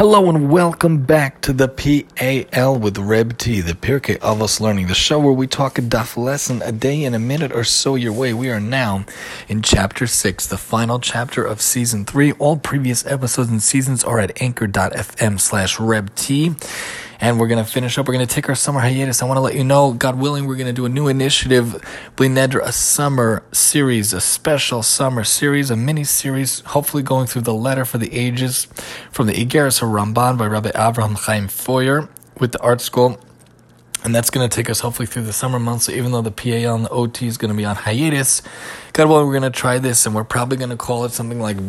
Hello and welcome back to the PAL with Reb T, the Pirkei Avos Learning, the show where we talk a daf lesson a day in a minute or so your way. We are now in Chapter 6, the final chapter of Season 3. All previous episodes and seasons are at anchor.fm/Reb T. And we're going to finish up. We're going to take our summer hiatus. I want to let you know, God willing, we're going to do a new initiative, Bli Neder, a summer series, a special summer series, a mini-series, hopefully going through the letter for the ages from the Igeres HaRamban by Rabbi Avraham Chaim Foyer with the art school. And that's going to take us hopefully through the summer months. So even though the PAL and the OT is going to be on hiatus, God willing, we're going to try this. And we're probably going to call it something like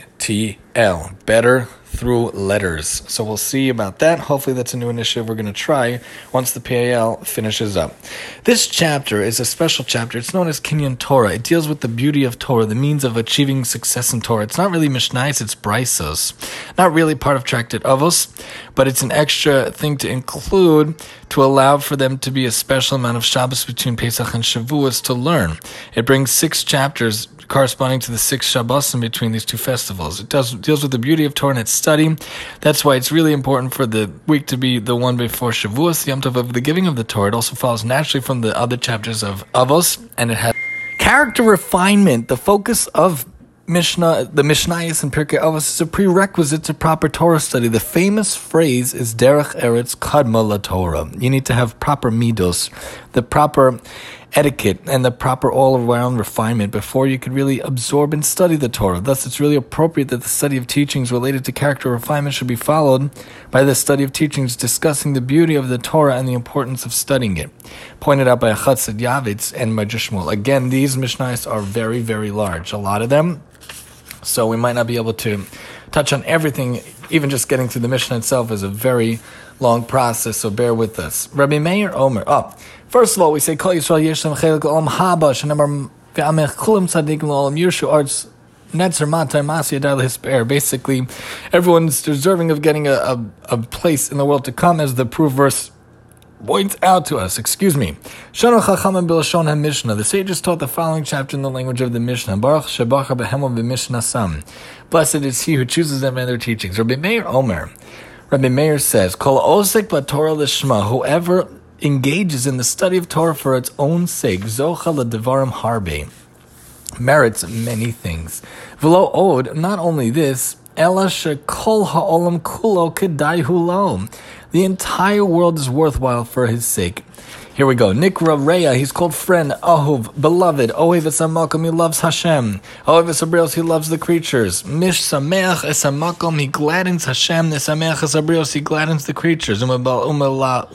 BTL, Better Through Letters. So we'll see about that. Hopefully that's a new initiative we're going to try once the PAL finishes up. This chapter is a special chapter. It's known as Kinyan Torah. It deals with the beauty of Torah, the means of achieving success in Torah. It's not really Mishnais, it's Braisos. Not really part of Tractate Avos, but it's an extra thing to include to allow for them to be a special amount of Shabbos between Pesach and Shavuos to learn. It brings 6 chapters corresponding to the 6 Shabbos in between these two festivals. It deals with the beauty of Torah and its study. That's why it's really important for the week to be the one before Shavuos, the Yom Tov of the giving of the Torah. It also follows naturally from the other chapters of Avos, and it has character refinement. The focus of Mishnah, the Mishnayos and Pirkei Avos is a prerequisite to proper Torah study. The famous phrase is Derech Eretz Kadma LaTorah. You need to have proper midos, the proper etiquette, and the proper all-around refinement before you could really absorb and study the Torah. Thus, it's really appropriate that the study of teachings related to character refinement should be followed by the study of teachings discussing the beauty of the Torah and the importance of studying it. Pointed out by Chatzid Yavitz and Majishmul. Again, these Mishnayos are very, very large, a lot of them. So we might not be able to touch on everything. Even just getting through the Mishnah itself is a very long process, so bear with us. Rabbi Meir Omer. First of all, we say, Kol Yisrael Yeshem Chelik Olam Haba, Shenamar Ve'amech Kulam Tzadikim Olam Yirshu Arts Netzer Matar Masi Adar Hisper. Basically, everyone's deserving of getting a place in the world to come, as the proof verse points out to us. Shanu Chachamim B'Lashon HaMishnah. The sages taught the following chapter in the language of the Mishnah. Baruch Shebacha Behemo V'Mishnah Sam. Blessed is he who chooses them and their teachings. Rabbi Meir Omer. Rabbi Meir says, Kol Osek B'Torah Lishma. Whoever engages in the study of Torah for its own sake, Zocha L'Devarim Harbe, merits many things. V'lo od, not only this, Ela Shekol Ha'olam Kulo Kedai Hulo. The entire world is worthwhile for his sake. Here we go. Nikra Reya, he's called friend, Ahuv, beloved, Ohev Esamakom, he loves Hashem. Ohev Esabrios, he loves the creatures. Mish Sameach Esamakom, he gladdens Hashem. Nesameach Esabrios, he gladdens the creatures. Umalbashto,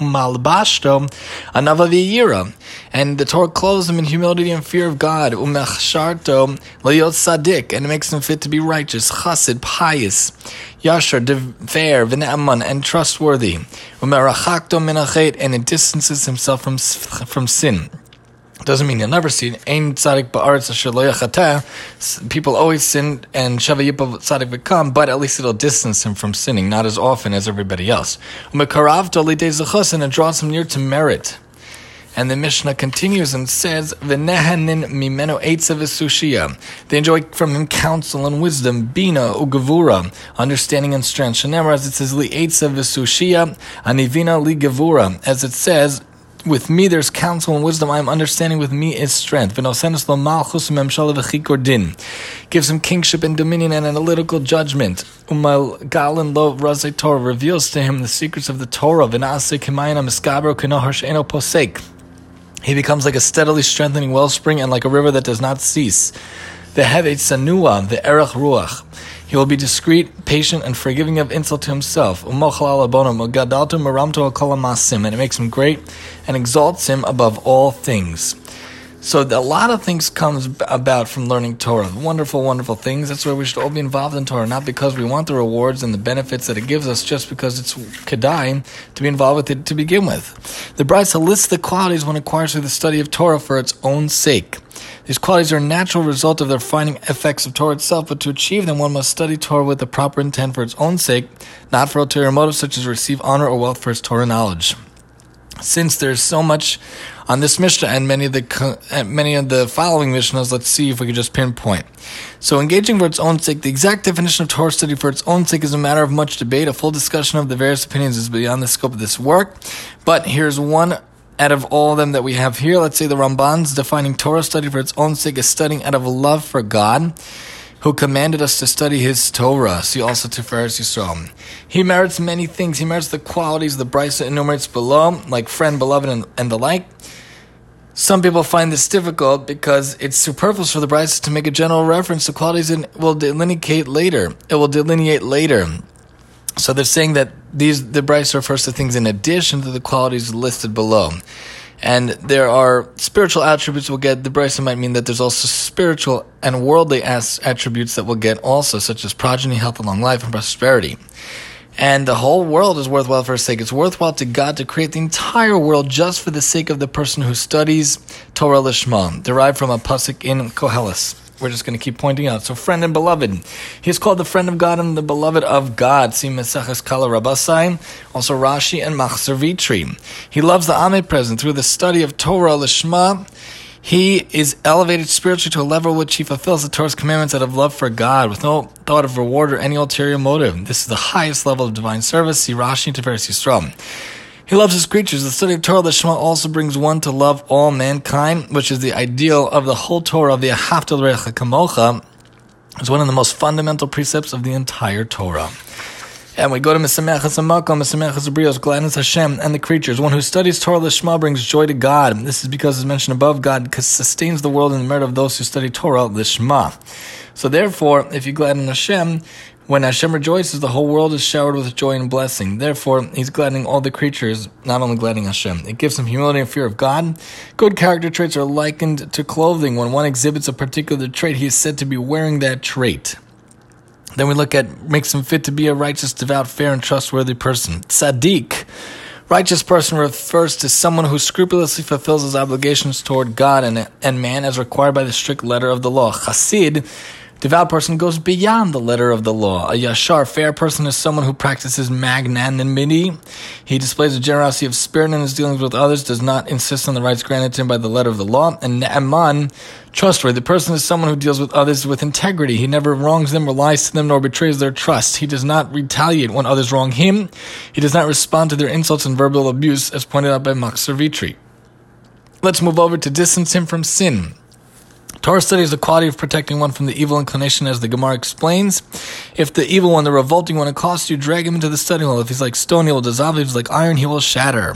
Anava V'yira. And the Torah clothes him in humility and fear of God. Umechsharto, Layot Sadik, and it makes him fit to be righteous. Chassid, pious. Yashar, fair, v'ne'aman, and trustworthy. Umerachakto minachet, and it distances himself from sin. Doesn't mean he'll never sin. Ein tzadik ba'aretz asher lo yachateh. People always sin, and shava yipav tzadik v'kam, but at least it'll distance him from sinning, not as often as everybody else. Umekaravto lidei zechus, and it draws him near to merit. And the Mishnah continues and says, "V'nehanin mimeno eitzav v'sushia." They enjoy from him counsel and wisdom, bina ugavura, understanding and strength. Shenemar, as it says, li eitzav v'sushia, anivina li gavura. As it says, with me there's counsel and wisdom. I am understanding. With me is strength. V'nosenes lo malchus memshala v'chikor din. Gives him kingship and dominion and analytical judgment. Umal galin lo razei Torah, reveals to him the secrets of the Torah. V'naaseh k'mayna miskabro k'nohar she'eno posek. He becomes like a steadily strengthening wellspring and like a river that does not cease. The hevet sanua, the erech ruach. He will be discreet, patient, and forgiving of insult to himself. Umochal alabonim, ugadalto maramto akol hamasim, and it makes him great and exalts him above all things. So a lot of things comes about from learning Torah. Wonderful, wonderful things. That's why we should all be involved in Torah, not because we want the rewards and the benefits that it gives us, just because it's kedai to be involved with it to begin with. The Brisa lists the qualities one acquires through the study of Torah for its own sake. These qualities are a natural result of the refining effects of Torah itself, but to achieve them, one must study Torah with the proper intent for its own sake, not for ulterior motives such as receive honor or wealth for its Torah knowledge. Since there's so much on this Mishnah and many of the following Mishnahs, let's see if we could just pinpoint. So, engaging for its own sake, the exact definition of Torah study for its own sake is a matter of much debate. A full discussion of the various opinions is beyond the scope of this work. But here's one out of all of them that we have here. Let's say the Ramban's defining Torah study for its own sake is studying out of love for God, who commanded us to study his Torah. See also Tiferes Yisrael. He merits many things. He merits the qualities the Brisa enumerates below, like friend, beloved, and the like. Some people find this difficult because it's superfluous for the Brisa to make a general reference to qualities and will delineate later. So they're saying that the Brisa refers to things in addition to the qualities listed below. And there are spiritual attributes we'll get. The Brisa might mean that there's also spiritual and worldly attributes that we'll get also, such as progeny, health, and long life, and prosperity. And the whole world is worthwhile for his sake. It's worthwhile to God to create the entire world just for the sake of the person who studies Torah Lishma, derived from a pasuk in Koheles. We're just going to keep pointing out. So, friend and beloved. He is called the friend of God and the beloved of God. See Meseches Kala Rabasai, also Rashi and Machzor Vitri. He loves the omnipresent. Through the study of Torah Lishma, he is elevated spiritually to a level which he fulfills the Torah's commandments out of love for God, with no thought of reward or any ulterior motive. This is the highest level of divine service. See Rashi and Tiferes Yisrael. He loves his creatures. The study of Torah Lishma also brings one to love all mankind, which is the ideal of the whole Torah of the Ahavta L'Recha Kamocha. It's one of the most fundamental precepts of the entire Torah. And we go to Mesamechas Hamakom, Mesamechas Brios, gladness Hashem and the creatures. One who studies Torah Lishma brings joy to God. This is because, as mentioned above, God sustains the world in the merit of those who study Torah Lishma. So therefore, if you gladden Hashem, when Hashem rejoices, the whole world is showered with joy and blessing. Therefore, he's gladdening all the creatures, not only gladdening Hashem. It gives him humility and fear of God. Good character traits are likened to clothing. When one exhibits a particular trait, he is said to be wearing that trait. Then we look at makes him fit to be a righteous, devout, fair, and trustworthy person. Tzaddik. Righteous person refers to someone who scrupulously fulfills his obligations toward God and man as required by the strict letter of the law. Chassid. Devout person goes beyond the letter of the law. A yashar, fair person, is someone who practices magnanimity. He displays a generosity of spirit in his dealings with others, does not insist on the rights granted to him by the letter of the law. And ne'eman, trustworthy. The person is someone who deals with others with integrity. He never wrongs them or lies to them nor betrays their trust. He does not retaliate when others wrong him. He does not respond to their insults and verbal abuse, as pointed out by Machzor Vitri. Let's move over to distance him from sin. Torah study is the quality of protecting one from the evil inclination, as the Gemara explains. If the evil one, the revolting one, accosts you, drag him into the study hall. If he's like stone, he will dissolve. If he's like iron, he will shatter.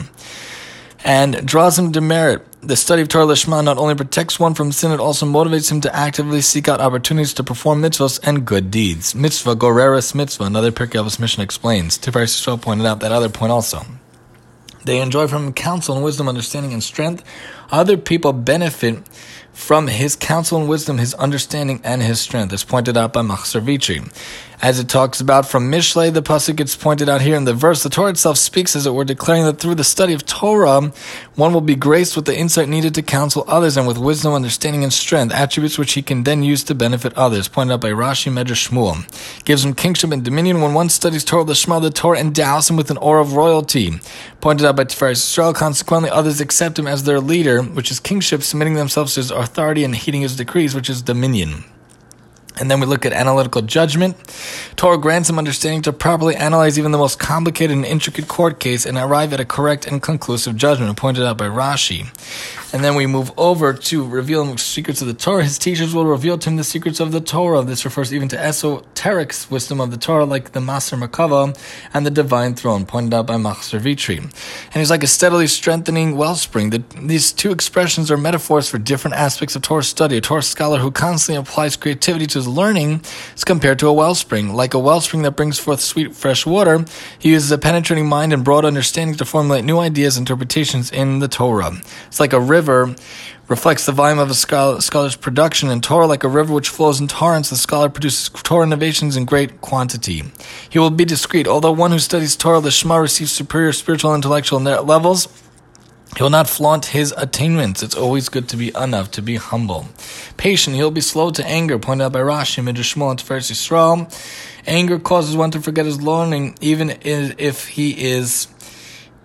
And draws him to merit. The study of Torah Lishma not only protects one from sin, it also motivates him to actively seek out opportunities to perform mitzvahs and good deeds. Mitzvah, goreres mitzvah, another Pirkei Avos Mishnah explains. Tiferes Yisrael pointed out that other point also. They enjoy from him counsel and wisdom, understanding and strength. Other people benefit from his counsel and wisdom, his understanding, and his strength, as pointed out by Machzor Vitri. As it talks about from Mishlei, the pasuk gets pointed out here in the verse. The Torah itself speaks, as it were, declaring that through the study of Torah, one will be graced with the insight needed to counsel others, and with wisdom, understanding, and strength, attributes which he can then use to benefit others. Pointed out by Rashi, Medrash Shmuel. Gives him kingship and dominion. When one studies Torah Lishma, the Torah endows him with an aura of royalty. Pointed out by Tiferes Yisrael. Consequently, others accept him as their leader, which is kingship, submitting themselves to his authority and heeding his decrees, which is dominion. And then we look at analytical judgment. Torah grants him understanding to properly analyze even the most complicated and intricate court case and arrive at a correct and conclusive judgment, pointed out by Rashi. And then we move over to reveal him secrets of the Torah. His teachers will reveal to him the secrets of the Torah. This refers even to esoteric wisdom of the Torah, like the Maser Merkava and the divine throne, pointed out by Machzor Vitri. And he's like a steadily strengthening wellspring. These two expressions are metaphors for different aspects of Torah study. A Torah scholar who constantly applies creativity to his learning is compared to a wellspring. Like a wellspring that brings forth sweet, fresh water, he uses a penetrating mind and broad understanding to formulate new ideas and interpretations in the Torah. It's like a river reflects the volume of a scholar's production. In Torah, like a river which flows in torrents, the scholar produces Torah innovations in great quantity. He will be discreet. Although one who studies Torah Lishma receives superior spiritual and intellectual levels, he will not flaunt his attainments. It's always good to be enough, to be humble. Patient, he'll be slow to anger, pointed out by Rashi, Midrash Shmuel, and Tiferes Yisrael. Anger causes one to forget his learning, even if he is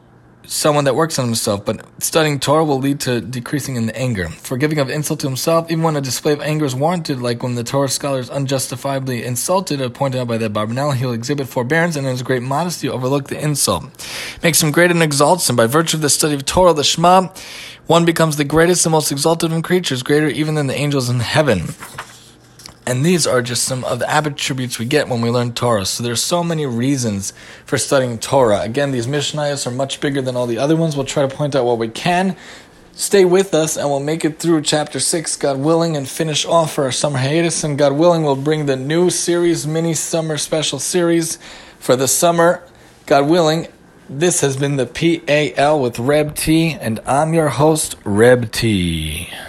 someone that works on himself, but studying Torah will lead to decreasing in the anger. Forgiving of insult to himself, even when a display of anger is warranted, like when the Torah scholar is unjustifiably insulted, pointed out by the Barbanel, he'll exhibit forbearance and in his great modesty overlook the insult. Makes him great and exalts him. By virtue of the study of Torah, the Shema, one becomes the greatest and most exalted of creatures, greater even than the angels in heaven. And these are just some of the attributes we get when we learn Torah. So there's so many reasons for studying Torah. Again, these Mishnayos are much bigger than all the other ones. We'll try to point out what we can. Stay with us, and we'll make it through chapter 6, God willing, and finish off our summer hiatus. And God willing, we'll bring the new series, mini summer special series for the summer. God willing, this has been the PAL with Reb T, and I'm your host, Reb T.